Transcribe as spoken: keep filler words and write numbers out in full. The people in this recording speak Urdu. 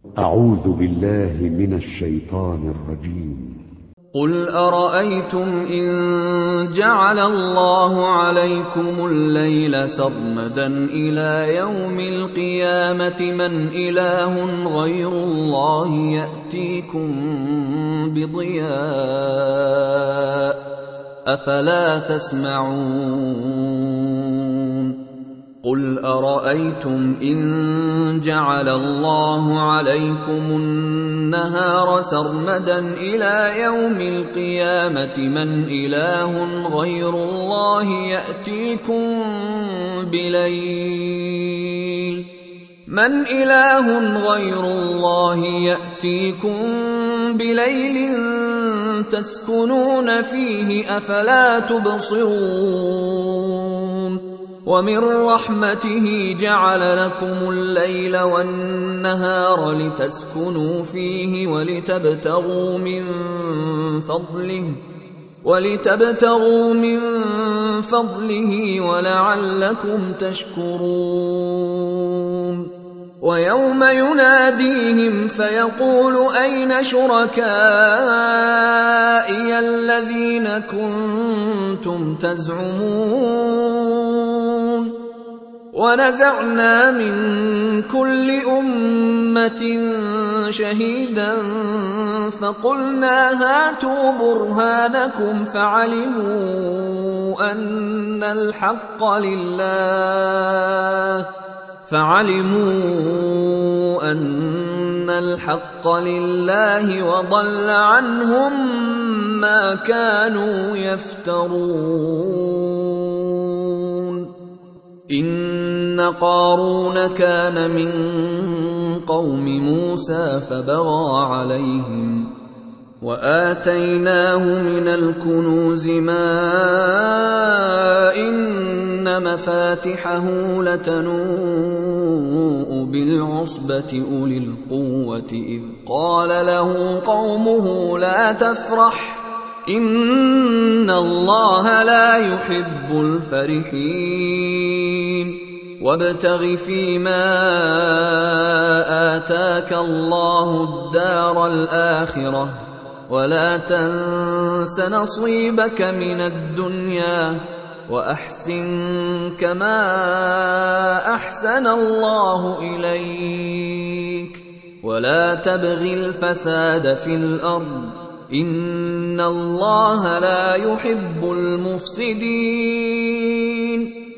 أعوذ بالله من الشيطان الرجيم. قل أرأيتم إن جعل الله عليكم الليل سرمدا إلى يوم القيامة من إله غير الله يأتيكم بضياء أفلا تسمعون قل أرأيتم إن جعل الله عليكم النهار سرمدا إلى يوم القيامة من إله غير الله يأتيكم بليل من إله غير الله يأتيكم بليل تسكنون فيه أفلا تبصرون ومن رحمته جعل لكم الليل والنهار لتسكنوا فيه ولتبتغوا من فضله ولتبتغوا من فضله ولعلكم تشكرون ويوم يناديهم فيقول أين شركائي الذين كنتم تزعمون ونزعنا من كل أمة شهيدا فقلنا هاتوا برهانكم فعلموا أن الحق لله فعلموا أن الحق لله وضل عنهم ما كانوا يفترون إن قارون كان من قوم موسى فبغى عليهم وآتيناه من الكنوز ما إن مفاتحه لتنوء بالعصبة أولي القوة إذ قال له قومه لا تفرح إن الله لا يحب الفرحين وابتغ فيما آتاك الله الدار الآخرة ولا تنس نصيبك من الدنيا وأحسن كما أحسن الله إليك ولا تبغ الفساد في الأرض إن الله لا يحب المفسدين